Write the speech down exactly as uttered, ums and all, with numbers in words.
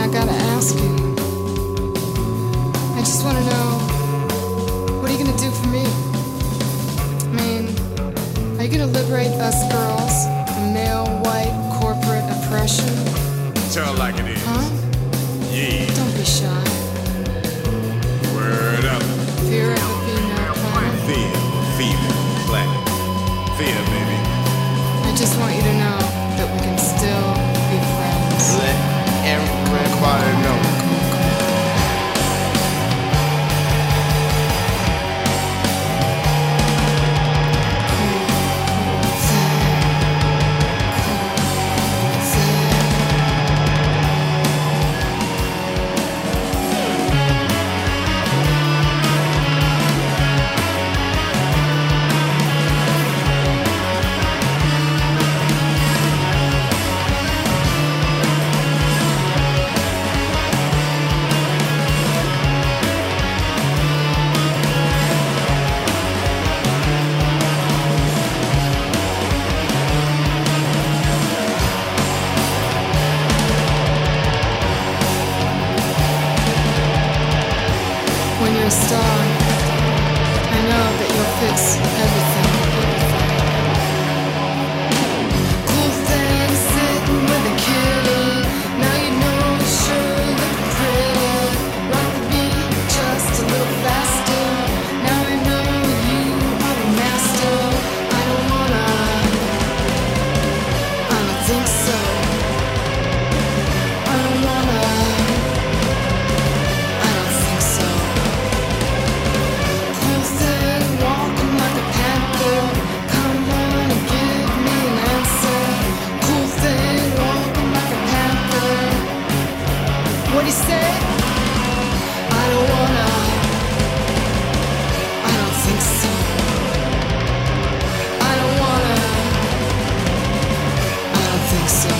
I gotta ask you. I just wanna know, what are you gonna do for me? I mean, are you gonna liberate us girls from male, white, corporate oppression? Tell it like it is. Huh? Yeah. Don't be shy. Word up. Fear of the female planet. Fear, female, planet. Fear, baby. I just want you to know that we can still be friends. Let everybody know. When you're a star, I know that you'll fix everything, everything. Cool thing sitting with a kitty. Now you know you sure look pretty. Rock the beat just a little faster. Now I know you are the master. I don't wanna, I don't think so. I don't wanna, I don't think so. Cool thing, walking like a panther. Come on and give me an answer. Cool thing, walking like a panther. What do you say? I don't wanna. I don't think so. I don't wanna. I don't think so.